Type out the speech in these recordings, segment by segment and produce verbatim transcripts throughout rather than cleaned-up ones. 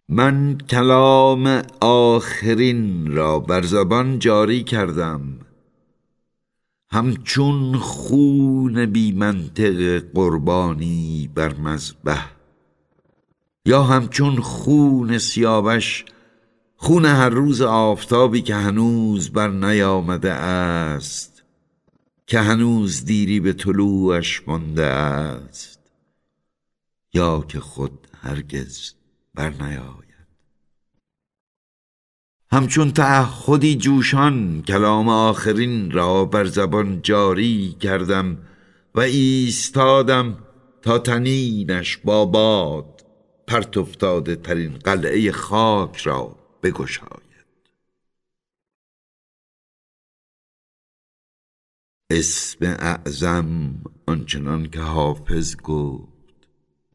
من کلام آخرین را بر زبان جاری کردم، همچون خون بی منطق قربانی بر مذبح، یا همچون خون سیاوش، خون هر روز آفتابی که هنوز بر نیامده است، که هنوز دیری به طلوعش مانده است، یا که خود هرگز بر نیاید. همچون تعهدی جوشان کلام آخرین را بر زبان جاری کردم و ایستادم تا طنینش با باد پرت افتاده ترین قلعه خاک را بگشاید. اسم اعظم آنچنان که حافظ گفت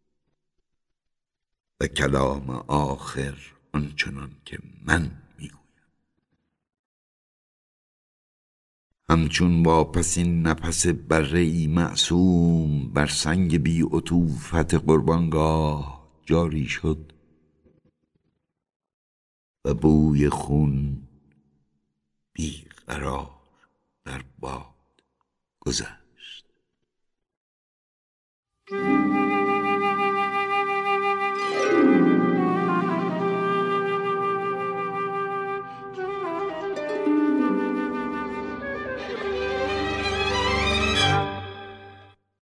و کلام آخر آنچنان که من میگویم. همچون واپسین نفس بره‌ای معصوم بر سنگ بی عطوفت قربانگاه جاری شد و بوی خون بی قرار در باد گذشت.